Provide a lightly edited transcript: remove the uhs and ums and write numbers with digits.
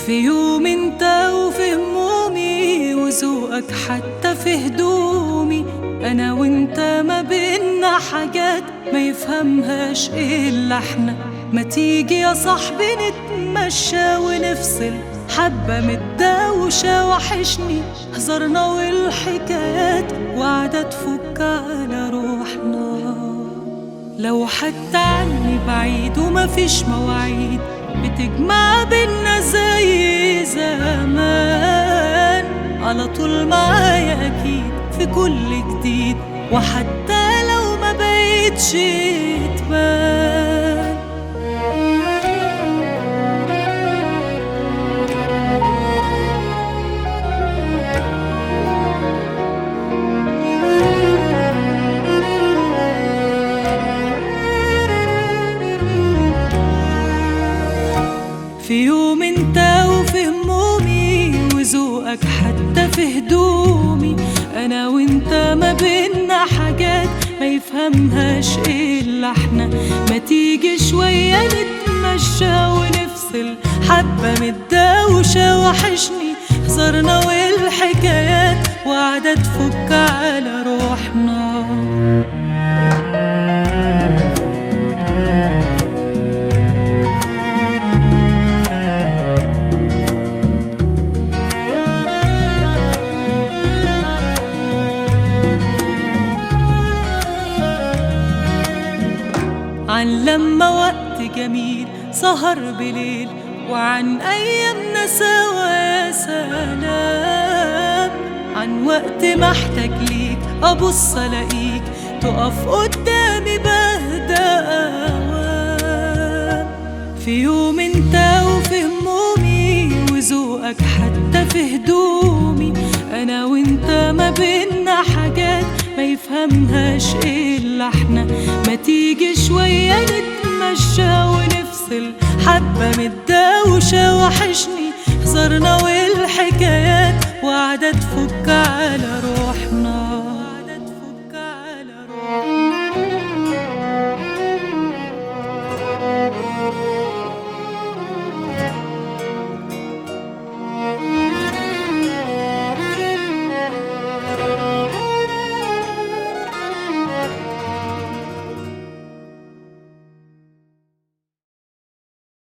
في يوم انت وفي همومي، وذوقك حتى في هدومي. انا وانت ما بينا حاجات ما يفهمهاش الا احنا. ما تيجي يا صاحبي نتمشى ونفصل حبة من الدوشة، وحشني هزارنا والحكايات وقعدة تفك على روحنا. لو حتى عني بعيد ومفيش مواعيد بتجمع بينا زي زمان، على طول معايا أكيد في كل جديد، وحتى لو ما بقيتش تبان. في يوم انت وفي همومي، وذوقك حتى في هدومي. انا وانت ما بينا حاجات ما يفهمهاش الا احنا. ما تيجي شوية نتمشى ونفصل حبة من الدوشة، وحشني هزارنا والحكايات وقعدة تفك على روحنا. عن لما وقت جميل سهر بليل، وعن أيامنا سوا يا سلام. عن وقت محتاج ليك أبص ألاقيك تقف قدامي بهدى أوام. في يوم انت وفي همومي، وذوقك حتى في هدومي. أنا وانت ما بينا حاجات ما يفهمهاش إلا احنا. ما تيجي شوية نتمشى ونفصل حبة من الدوشة، وحشني هزارنا